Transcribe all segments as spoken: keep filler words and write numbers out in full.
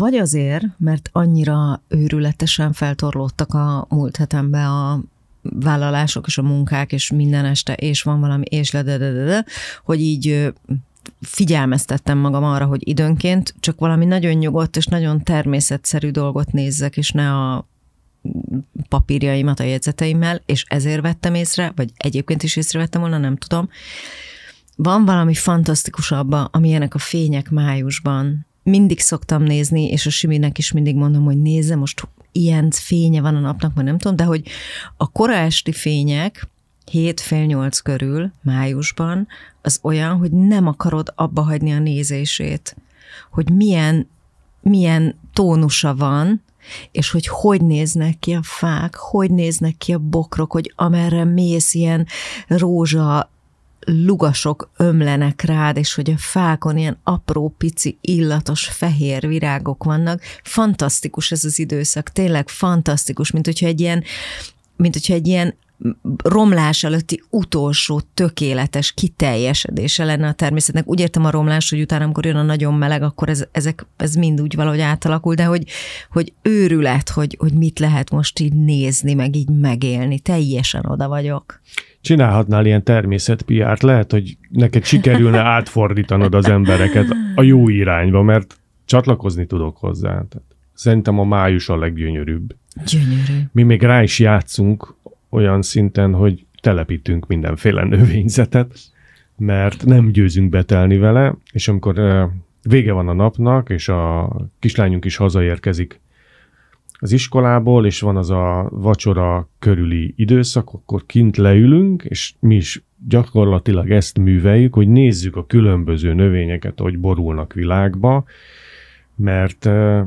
vagy azért, mert annyira őrületesen feltorlódtak a múlt hetembe a vállalások és a munkák, és minden este, és van valami, és le, de, de, de, de, hogy így figyelmeztettem magam arra, hogy időnként csak valami nagyon nyugodt és nagyon természetszerű dolgot nézzek, és ne a papírjaimat a jegyzeteimmel, és ezért vettem észre, vagy egyébként is észrevettem volna, nem tudom. Van valami fantasztikus abban, amilyenek a fények májusban. Mindig szoktam nézni, és a Siminek is mindig mondom, hogy nézze, most ilyen fénye van a napnak, vagy nem tudom, de hogy a kora esti fények hét fél nyolc körül, májusban, az olyan, hogy nem akarod abba hagyni a nézését. Hogy milyen, milyen tónusa van, és hogy hogy néznek ki a fák, hogy néznek ki a bokrok, hogy amerre mész, ilyen rózsa lugasok ömlenek rád, és hogy a fákon ilyen apró, pici, illatos, fehér virágok vannak. Fantasztikus ez az időszak, tényleg fantasztikus, mint hogyha egy ilyen, mint hogyha egy ilyen romlás előtti utolsó tökéletes kiteljesedése lenne a természetnek. Úgy értem a romlás, hogy utána, amikor jön a nagyon meleg, akkor ez, ezek, ez mind úgy valahogy átalakul, de hogy, hogy őrület, hogy, hogy mit lehet most így nézni, meg így megélni. Teljesen oda vagyok. Csinálhatnál ilyen természet pé er-t, lehet, hogy neked sikerülne átfordítanod az embereket a jó irányba, mert csatlakozni tudok hozzá. Tehát szerintem a május a leggyönyörűbb. Gyönyörű. Mi még rá is játszunk olyan szinten, hogy telepítünk mindenféle növényzetet, mert nem győzünk betelni vele, és amikor vége van a napnak, és a kislányunk is hazaérkezik az iskolából, és van az a vacsora körüli időszak, akkor kint leülünk, és mi is gyakorlatilag ezt műveljük, hogy nézzük a különböző növényeket, hogy borulnak világba, mert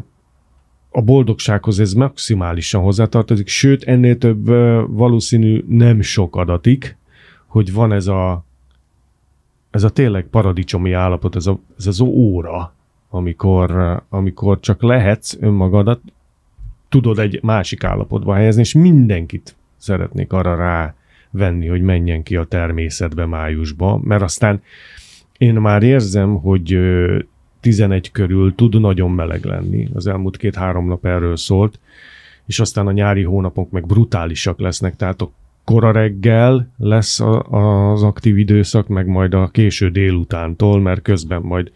a boldogsághoz ez maximálisan hozzátartozik, sőt, ennél több valószínű nem sok adatik, hogy van ez a, ez a tényleg paradicsomi állapot, ez, a, ez az óra, amikor, amikor csak lehetsz önmagadat, tudod egy másik állapotba helyezni, és mindenkit szeretnék arra rávenni, hogy menjen ki a természetbe májusba, mert aztán én már érzem, hogy tizenegy körül tud nagyon meleg lenni. Az elmúlt két-három nap erről szólt, és aztán a nyári hónapok meg brutálisak lesznek, tehát a kora reggel lesz a, az aktív időszak, meg majd a késő délutántól, mert közben majd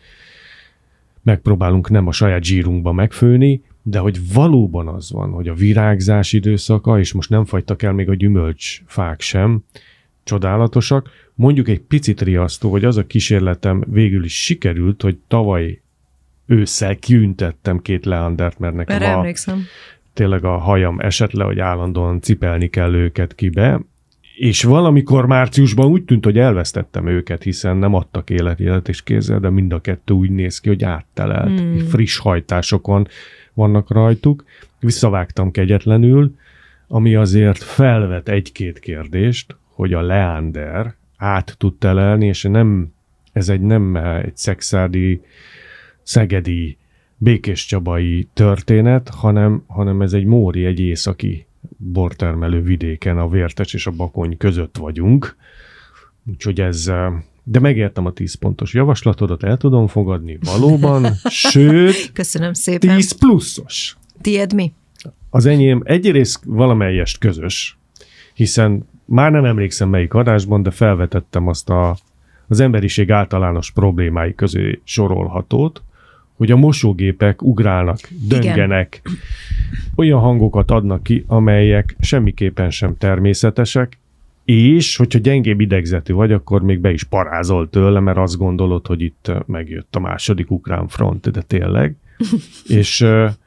megpróbálunk nem a saját zsírunkba megfőni, de hogy valóban az van, hogy a virágzás időszaka, és most nem fagytak el még a gyümölcsfák sem, csodálatosak. Mondjuk egy picit riasztó, hogy az a kísérletem végül is sikerült, hogy tavaly ősszel kiüntettem két leandert, mert nekem a, tényleg a hajam esett le, hogy állandóan cipelni kell őket kibe, és valamikor márciusban úgy tűnt, hogy elvesztettem őket, hiszen nem adtak életjelet és kézzel, de mind a kettő úgy néz ki, hogy áttelelt, hmm. friss hajtásokon vannak rajtuk. Visszavágtam kegyetlenül, ami azért felvet egy-két kérdést, hogy a leander át tud telelni, és nem, ez egy nem egy szexádi, szegedi, békéscsabai történet, hanem, hanem ez egy móri, egy északi bortermelő vidéken, a Vértes és a Bakony között vagyunk. Úgyhogy ez, de megértem a tíz pontos javaslatodat, el tudom fogadni valóban, sőt, köszönöm szépen. tíz pluszos. Tied mi? Az enyém egyrészt valamelyest közös, hiszen már nem emlékszem melyik adásban, de felvetettem azt a, az emberiség általános problémái közé sorolhatót, hogy a mosógépek ugrálnak, döngenek, igen, olyan hangokat adnak ki, amelyek semmiképpen sem természetesek, és hogyha gyengébb idegzetű vagy, akkor még be is parázol tőle, mert azt gondolod, hogy itt megjött a második ukrán front, de tényleg. és,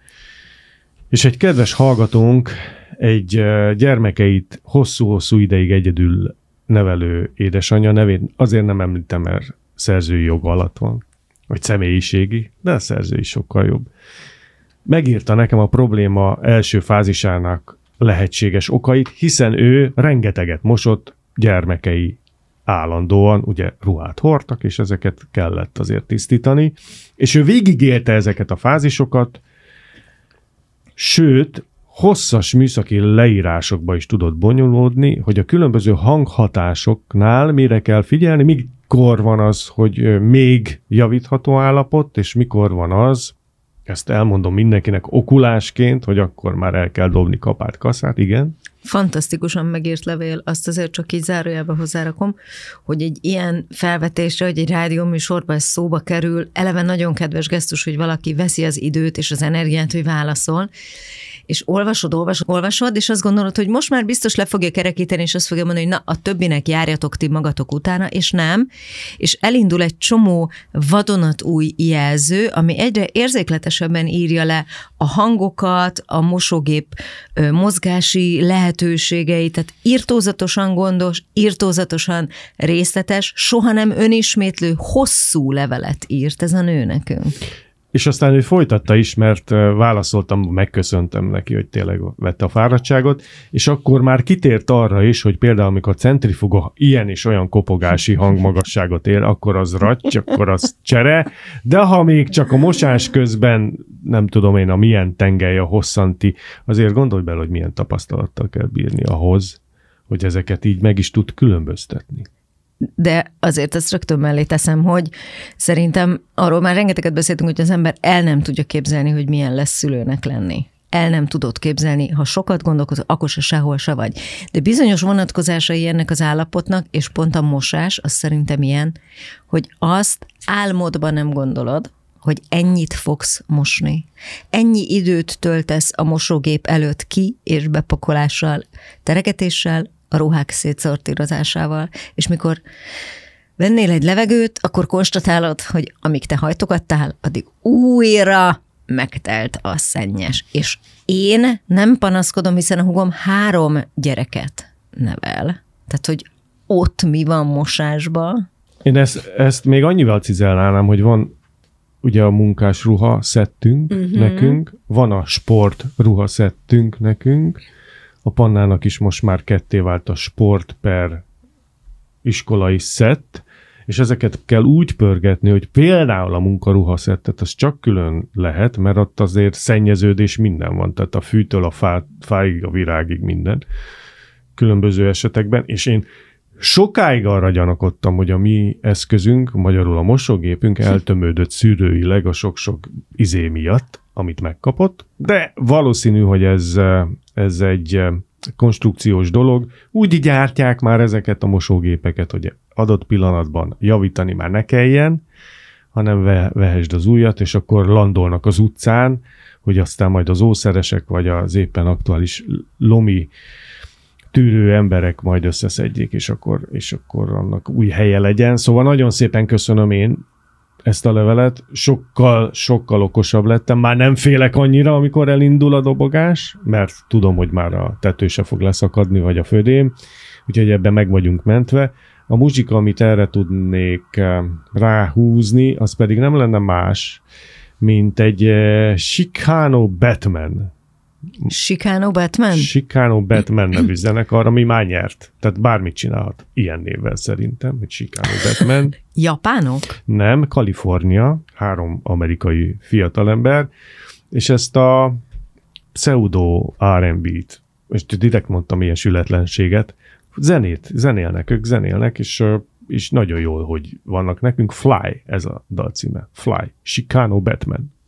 és egy kedves hallgatónk, egy gyermekeit hosszú-hosszú ideig egyedül nevelő édesanyja nevét azért nem említem, mert szerzői jog alatt van, vagy személyiségi, de a szerzői sokkal jobb. Megírta nekem a probléma első fázisának lehetséges okait, hiszen ő rengeteget mosott, gyermekei állandóan, ugye ruhát hordtak, és ezeket kellett azért tisztítani, és ő végigélte ezeket a fázisokat, sőt, hosszas műszaki leírásokba is tudott bonyolódni, hogy a különböző hanghatásoknál mire kell figyelni, mikor van az, hogy még javítható állapot, és mikor van az, ezt elmondom mindenkinek okulásként, hogy akkor már el kell dobni kapát, kaszát, igen. Fantasztikusan megírt levél, azt azért csak így zárójelbe hozzárakom, hogy egy ilyen felvetésre, hogy egy rádióműsorban ez szóba kerül, eleve nagyon kedves gesztus, hogy valaki veszi az időt és az energiát, hogy válaszol, és olvasod, olvasod, olvasod, és azt gondolod, hogy most már biztos le fogja kerekíteni, és azt fogja mondani, hogy na, a többinek járjatok ti magatok utána, és nem, és elindul egy csomó vadonatúj jelző, ami egyre érzékletesebben írja le a hangokat, a mosógép mozgási lehetőségeit, tehát irtózatosan gondos, irtózatosan részletes, soha nem önismétlő, hosszú levelet írt ez a nő nekünk. És aztán ő folytatta is, mert válaszoltam, megköszöntem neki, hogy tényleg vette a fáradtságot, és akkor már kitért arra is, hogy például amikor a centrifuga ilyen és olyan kopogási hangmagasságot ér, akkor az ratty, akkor az csere, de ha még csak a mosás közben, nem tudom én, a milyen tengely, a hosszanti, azért gondolj bele, hogy milyen tapasztalattal kell bírni ahhoz, hogy ezeket így meg is tud különböztetni. De azért ezt rögtön mellé teszem, hogy szerintem arról már rengeteget beszéltünk, hogy az ember el nem tudja képzelni, hogy milyen lesz szülőnek lenni. El nem tudod képzelni, ha sokat gondolkozol, akkor se sehol se vagy. De bizonyos vonatkozásai ennek az állapotnak, és pont a mosás, az szerintem ilyen, hogy azt álmodban nem gondolod, hogy ennyit fogsz mosni. Ennyi időt töltesz a mosógép előtt ki, és bepakolással, teregetéssel, a ruhák szétszortírozásával, és mikor vennél egy levegőt, akkor konstatálod, hogy amíg te hajtogattál, addig újra megtelt a szennyes. És én nem panaszkodom, hiszen a húgom három gyereket nevel. Tehát, hogy ott mi van mosásban. Én ezt, ezt még annyival cizelnálnám, hogy van ugye a munkás ruha szettünk uh-huh. nekünk, van a sport ruha szettünk nekünk, a Pannának is most már ketté vált a sport per iskolai szett, és ezeket kell úgy pörgetni, hogy például a munkaruha szettet az csak külön lehet, mert ott azért szennyeződés minden van, tehát a fűtől a fá, fáig, a virágig minden különböző esetekben, és én sokáig arra gyanakodtam, hogy a mi eszközünk, magyarul a mosógépünk eltömődött szűrőileg a sok-sok izé miatt, amit megkapott, de valószínű, hogy ez, ez egy konstrukciós dolog. Úgy gyártják már ezeket a mosógépeket, hogy adott pillanatban javítani már ne kelljen, hanem ve, vehesd az újat, és akkor landolnak az utcán, hogy aztán majd az ószeresek, vagy az éppen aktuális lomi tűrő emberek majd összeszedjék, és akkor, és akkor annak új helye legyen. Szóval nagyon szépen köszönöm én ezt a levelet, sokkal, sokkal okosabb lettem, már nem félek annyira, amikor elindul a dobogás, mert tudom, hogy már a tető se fog leszakadni, vagy a födém, úgyhogy ebben meg vagyunk mentve. A muzsika, amit erre tudnék ráhúzni, az pedig nem lenne más, mint egy uh, Chicano Batman. Chicano Batman? Chicano Batman nevű zenekar, ami már nyert. Tehát bármit csinálhat. Ilyen névvel szerintem, hogy Chicano Batman. Japánok? Nem, Kalifornia, három amerikai fiatalember, és ezt a pseudo er and bé-t, és direkt mondtam ilyen sületlenséget, zenét, zenélnek, ők zenélnek, és, és nagyon jól, hogy vannak nekünk. Fly, ez a dal címe. Fly, Chicano Batman.